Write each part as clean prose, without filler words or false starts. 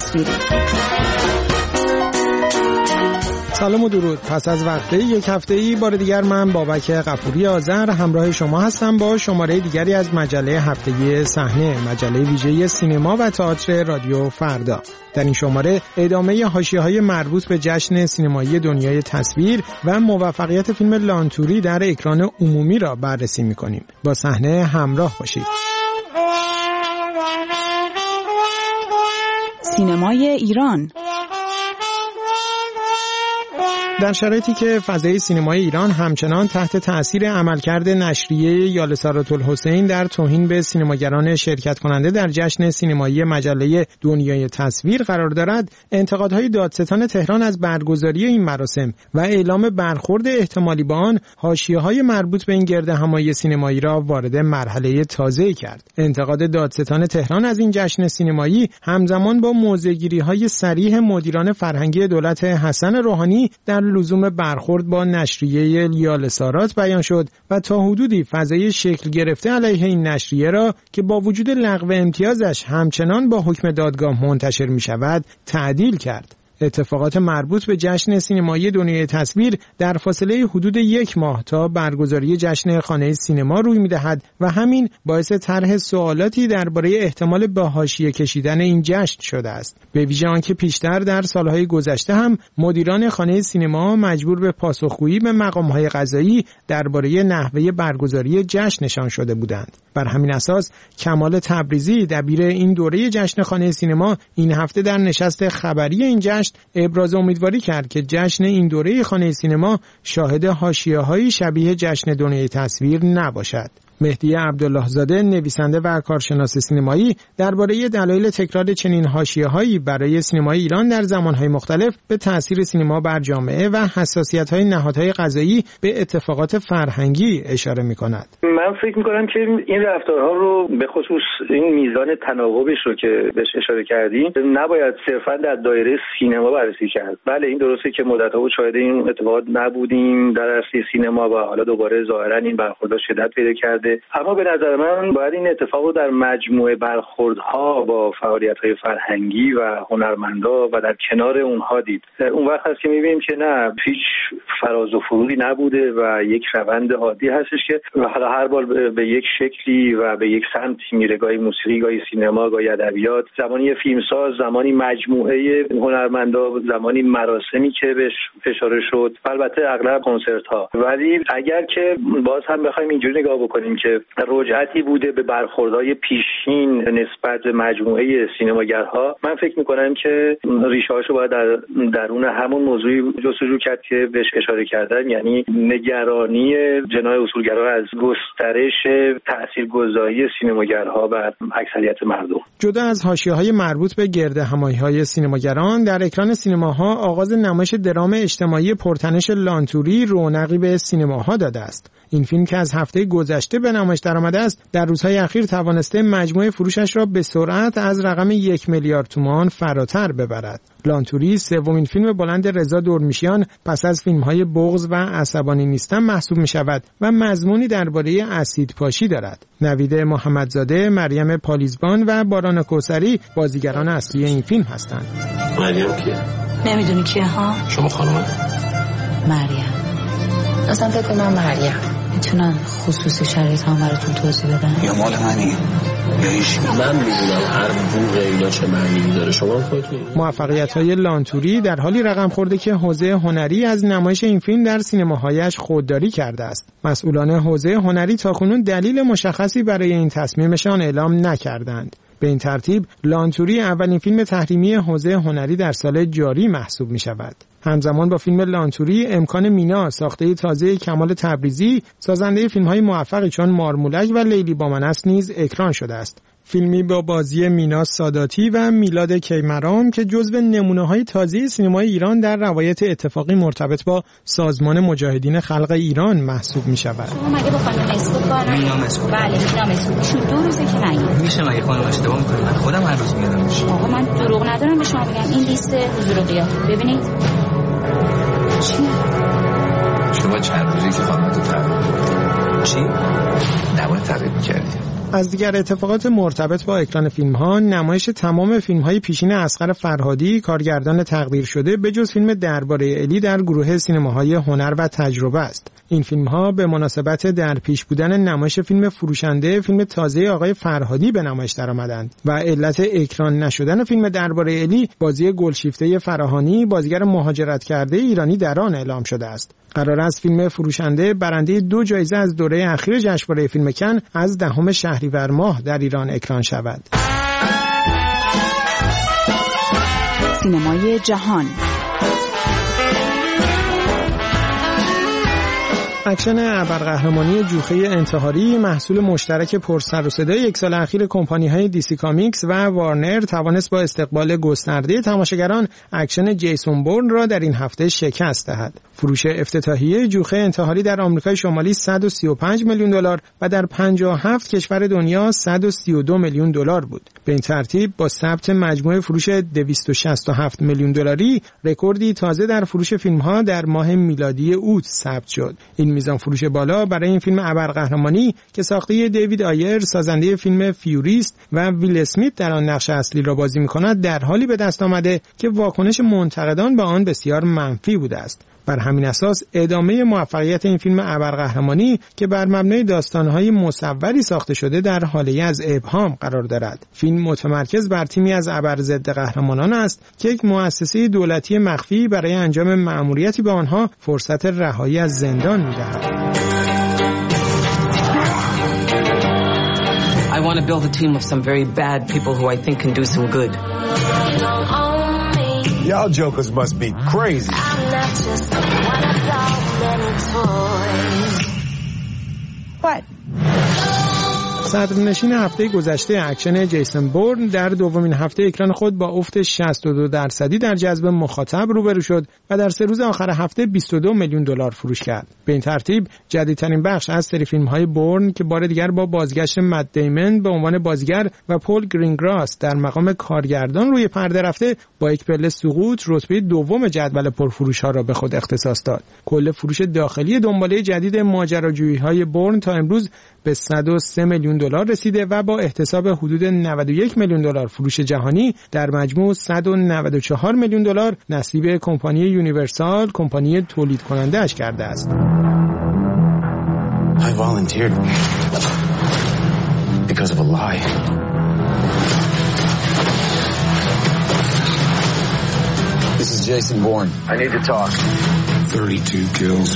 تصویری. سلام و درود. پس از یک هفته‌ای بار دیگر من بابک غفوری آذر همراه شما هستم با شماره دیگری از مجله هفتگی صحنه، مجله ویژه سینما و تئاتر رادیو فردا. در این شماره ادامه حاشیه‌های مربوط به جشن سینمایی دنیای تصویر و موفقیت فیلم لانتوری در اکران عمومی را بررسی می‌کنیم. با صحنه همراه باشید. سینمای ایران. در شرایطی که فضای سینمای ایران همچنان تحت تأثیر عملکرد نشریه یالسارات‌الحسین در توهین به سینماگران شرکت کننده در جشن سینمایی مجله دنیای تصویر قرار دارد، انتقادهای دادستان تهران از برگزاری این مراسم و اعلام برخورد احتمالی با آن حاشیه‌های مربوط به این گردهمایی سینمایی را وارد مرحله تازه‌ای کرد. انتقاد دادستان تهران از این جشن سینمایی همزمان با موضع‌گیری‌های صریح مدیران فرهنگی دولت حسن روحانی در لزوم برخورد با نشریه یالسارات بیان شد و تا حدودی فضای شکل گرفته علیه این نشریه را که با وجود لغو امتیازش همچنان با حکم دادگاه منتشر می شود تعدیل کرد. اتفاقات مربوط به جشن سینمایی دنیای تصویر در فاصله حدود 1 ماه تا برگزاری جشن خانه سینما روی می‌دهد و همین باعث طرح سوالاتی درباره احتمال به حاشیه کشیدن این جشن شده است. به ویژه آنکه پیشتر در سالهای گذشته هم مدیران خانه سینما مجبور به پاسخگویی به مقام‌های قضایی درباره نحوه برگزاری جشنشان شده بودند. بر همین اساس کمال تبریزی دبیر این دوره جشن خانه سینما این هفته در نشست خبری این جشن ابراز امیدواری کرد که جشن این دوره خانه سینما شاهد حاشیه‌های شبیه جشن دنیای تصویر نباشد. مهدی عبدالله زاده نویسنده و کارشناس سینمایی درباره دلایل تکرار چنین حاشیه‌هایی برای سینمای ایران در زمانهای مختلف به تأثیر سینما بر جامعه و حساسیت‌های نهادهای قضایی به اتفاقات فرهنگی اشاره می‌کند. من فکر می‌کنم که این رفتارها رو به خصوص این میزان تناوبش رو که بهش اشاره کردیم نباید صرفاً در دایره سینما بررسی کرد. بله این درسته که مدت‌ها شاهد این اتفاقات نبودیم در عرصه سینما و حالا دوباره ظاهراً این برخوردها شدت پیدا کرده. اما به نظر من باید این اتفاق رو در مجموعه برخوردها با فعالیت‌های فرهنگی و هنرمندا و در کنار اونها دید. اون وقت هست که می‌بینیم که نه هیچ فراز و فرودی نبوده و یک روند عادی هستش که حالا هر بار به یک شکلی و به یک سمتی میره، گاهی موسیقی، گاهی سینما، گاهی ادبیات، زمانی فیلمساز، زمانی مجموعه هنرمندا، زمانی مراسمی که بهش اشاره شد، البته اغلب کنسرت‌ها. ولی اگر که باز هم بخوایم اینجوری نگاه بکنیم که رجعتی بوده به برخوردهای پیشین نسبت به مجموعه سینماگرها، من فکر میکنم که ریشه‌هاشو باید در درون همون موضوعی جستجو کرد که بهش اشاره کردن، یعنی نگرانی جناح اصولگرا از گسترش تاثیرگذاری سینماگرها بر اکثریت مردم. جدا از حاشیه‌های مربوط به گردهمایی‌های سینماگران، در اکران سینماها آغاز نمایش درام اجتماعی پرتنش لانتوری رونقی به سینماها داده است. این فیلم که از هفته گذشته به نمایش درآمده است، در روزهای اخیر توانسته مجموع فروشش را به سرعت از رقم 1 میلیارد تومان فراتر ببرد. لانتوری سومین فیلم بلند رضا دورمیشیان پس از فیلم‌های بغض و عصبانی نیستم محسوب می‌شود و مضمونی درباره اسیدپاشی دارد. نوید محمدزاده، مریم پالیزبان و باران کوثری بازیگران اصلی این فیلم هستند. مریم کیه؟ نمیدونی کیه ها؟ شما خانم؟ مریم. اصلا فکر کنم مریم. میتونن خصوصی شرایط هم براتون توضیح بدن؟ یا مال منی یا هیچ. من میدونم هر بوق اینا چه معنی داره. شما خودتون. موفقیت‌های لانتوری در حالی رقم خورده که حوزه هنری از نمایش این فیلم در سینماهایش خودداری کرده است. مسئولان حوزه هنری تاکنون دلیل مشخصی برای این تصمیمشان اعلام نکردند. به این ترتیب لانتوری اولین فیلم تحریمی حوزه هنری در سال جاری محسوب می شود. همزمان با فیلم لانتوری امکان مینا ساخته تازه کمال تبریزی سازنده فیلم‌های موفقی چون مارمولک و لیلی با من است نیز اکران شده است. فیلمی با بازی مینا ساداتی و میلاد کیمران که جزو نمونه‌های تازه سینمای ایران در روایت اتفاقی مرتبط با سازمان مجاهدین خلق ایران محسوب می‌شود. شما مگه با خانم مسعود کار مینا مسعود؟ بله مینا مسعود. شو 2 روزه که نگید. میشه مگه خانم اشتباه می‌کنه؟ من خودم هر روز میادم میشه. آقا من دروغ ندارم به شما بگم. این لیست حضور و غیاب. ببینید. چیه؟ شما چند روزی که خانم تو تغییر چی؟ نباید تغییر می‌کردی. از دیگر اتفاقات مرتبط با اکران فیلم‌ها، نمایش تمام فیلم‌های پیشین اصغر فرهادی، کارگردان تقدیر شده، به جز فیلم درباره الی در گروه سینماهای هنر و تجربه است. این فیلم‌ها به مناسبت در پیش بودن نمایش فیلم فروشنده، فیلم تازه آقای فرهادی به نمایش درآمدند و علت اکران نشدن فیلم درباره الی بازی گلشیفته فراهانی، بازیگر مهاجرت کرده ایرانی در آن اعلام شده است. قرار است فیلم فروشنده برنده 2 جایزه از دوره اخیر جشنواره فیلم کن از 10 شهریور ماه در ایران اکران شود. سینمای جهان. اکشن ابرقهرمانی جوخه انتحاری محصول مشترک پرسر و صدای یک سال اخیر کمپانی‌های دیسی کامیکس و وارنر توانست با استقبال گسترده تماشاگران اکشن جیسون بورن را در این هفته شکست دهد. فروش افتتاحیه جوخه انتحاری در آمریکای شمالی 135 میلیون دلار و در 57 کشور دنیا 132 میلیون دلار بود. به این ترتیب با ثبت مجموع فروش 267 میلیون دلاری رکوردی تازه در فروش فیلم‌ها در ماه میلادی اوت ثبت شد. این میزان فروش بالا برای این فیلم ابرقهرمانی که ساخته دیوید آیر سازنده فیلم فیوریست و ویل اسمیت در آن نقش اصلی را بازی می‌کند در حالی به دست آمده که واکنش منتقدان به آن بسیار منفی بوده است. بر همین اساس ادامه موفقیت این فیلم ابرقهرمانی که بر مبنای داستان‌های مصوری ساخته شده در حاله از ابهام قرار دارد. فیلم متمرکز بر تیمی از ابرضد قهرمانان است که یک مؤسسه دولتی مخفی برای انجام مأموریتی به آنها فرصت رهایی از زندان می‌دهد. I want to build a team of some very bad people who I think can do some good. Y'all jokers must be crazy. I'm not just one of y'all many toys. What? صدرنشین هفته گذشته اکشن جیسون بورن در دومین هفته اکران خود با افت 62% در جذب مخاطب روبرو شد و در 3 روز آخر هفته 22 میلیون دلار فروش کرد. به این ترتیب جدیدترین بخش از سری فیلم‌های بورن که بار دیگر با بازگشت مت دیمن به عنوان بازیگر و پول گرینگراس در مقام کارگردان روی پرده رفته، با یک پله سقوط رتبه دوم جدول پرفروش‌ها را به خود اختصاص داد. کل فروش داخلی دنباله جدید ماجراجویی‌های بورن تا امروز به 103 میلیون دلار رسیده و با احتساب حدود 91 میلیون دلار فروش جهانی در مجموع 194 میلیون دلار نصیب کمپانی یونیورسال، کمپانی تولید کننده اش کرده است. I volunteered because of a lie. This is Jason Bourne. I need to talk. 32 kills.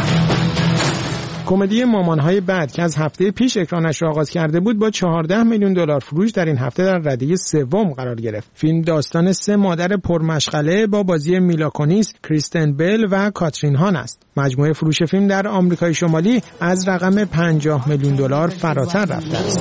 کمدی مامان‌های بد که از هفته پیش اکرانش را آغاز کرده بود با 14 میلیون دلار فروش در این هفته در رده سوم قرار گرفت. فیلم داستان 3 مادر پرمشغله با بازی میلا کونیس، کریستن بل و کاترین هان است. مجموع فروش فیلم در آمریکای شمالی از رقم 50 میلیون دلار فراتر رفته است.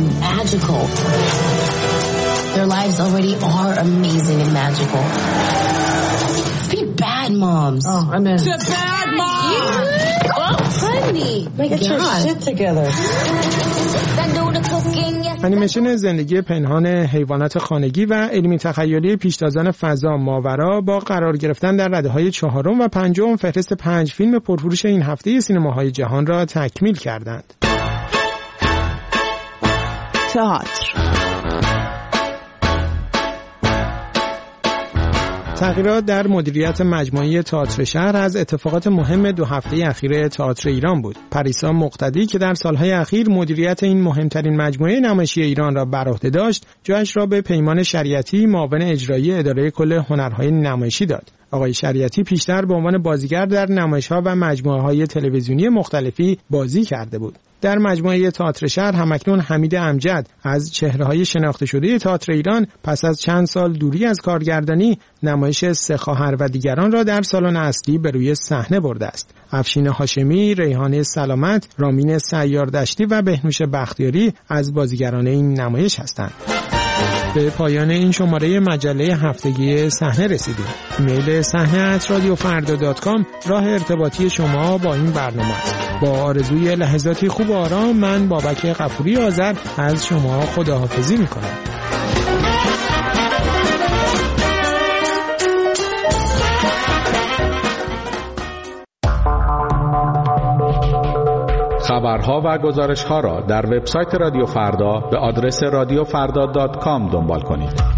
Their lives already are amazing and magical. Be bad moms. Oh, I'm in. To bad moms! Honey, get your shit together. انیمیشن زندگی پنهان حیوانات خانگی و علمی تخیلی پیشتازان فضا ماورا با قرار گرفتن در رده‌های 4 و 5 فهرست 5 فیلم پرفروش این هفته سینماهای جهان را تکمیل کردند. تئاتر. تغییرات در مدیریت مجموعه تئاتر شهر از اتفاقات مهم 2 هفته اخیر تئاتر ایران بود. پریسا مقتدی که در سالهای اخیر مدیریت این مهمترین مجموعه نمایشی ایران را بر عهده داشت، جایش را به پیمان شریعتی، معاون اجرایی اداره کل هنرهای نمایشی داد. آقای شریعتی پیشتر به عنوان بازیگر در نمایش‌ها و مجموعه‌های تلویزیونی مختلفی بازی کرده بود. در مجموعه تئاتر شهر همکنون حمید امجد از چهره‌های شناخته شده تئاتر ایران پس از چند سال دوری از کارگردانی نمایش 3 خواهر و دیگران را در سالن اصلی به روی صحنه برده است. افشین هاشمی، ریحانه سلامت، رامین سیاردشتی و بهنوش بختیاری از بازیگران این نمایش هستند. به پایان این شماره مجله هفتگی صحنه رسیدیم. ایمیل صحنه@radiofarda.com راه ارتباطی شما با این برنامه است. با آرزوی لحظاتی خوب و آرام، من بابک غفوری آذر از شما خداحافظی می‌کنم. خبرها و گزارش‌ها را در وبسایت رادیو فردا به آدرس radiofrda.com دنبال کنید.